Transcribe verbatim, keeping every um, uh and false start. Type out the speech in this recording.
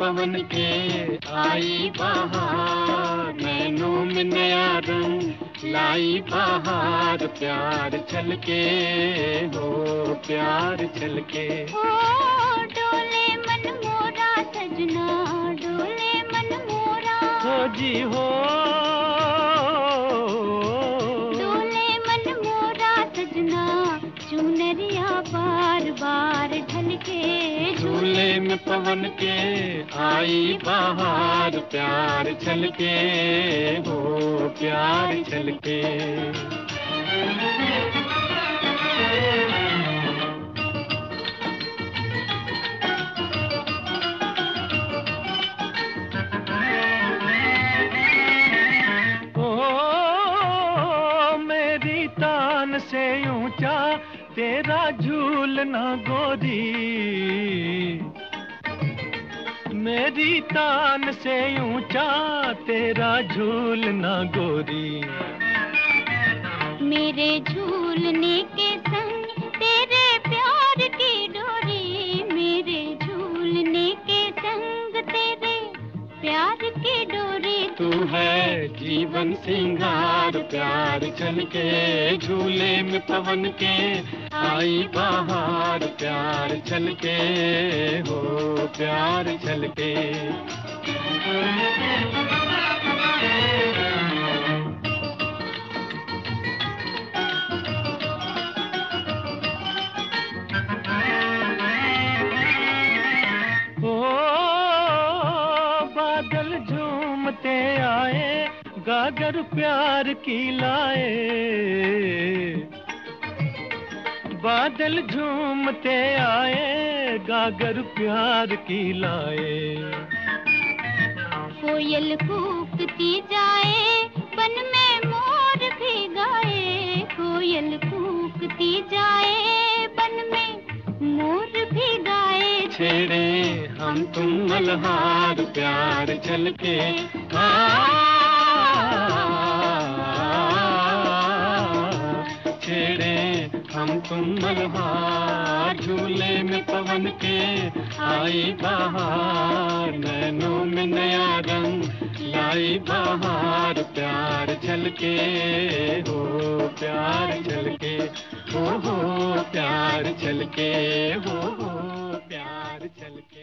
पवन के आई बहार, नैनों में नया रंग लाई बहार, प्यार छलके हो प्यार छलके। ओ डोले मन मोरा सजना, डोले मन मोरा हो जी हो, डोले मन मोरा सजना, चुनरिया बार बार ढलके, झूले में पवन के आई बहार, प्यार छलके हो प्यार छलके। तान से ऊंचा तेरा झूलना गोरी, मेरी तान से ऊंचा तेरा झूलना गोरी। मेरे झूलने के संग तेरे प्यार की डोरी, मेरे झूलने के संग तेरे प्यार की डोरी। तू है जीवन सिंगार, प्यार छलके झूले में पवन के आई बहार, प्यार छलके हो प्यार छलके। बादल झूमते आए गागर प्यार की लाए, बादल झूमते आए गागर प्यार की लाए। कोयल कूकती जाए बन में मोर भी गाए, कोयल कूकती जाए बन में मोर भी गाए। छेड़े हम तुम मल्हार, प्यार छलके छेड़े हम तुम मल्हार, झूले में पवन के आई बहार, नैनों में नया रंग लाई बहार, प्यार छलके हो प्यार छलके, हो हो प्यार छलके, हो हो प्यार छलके।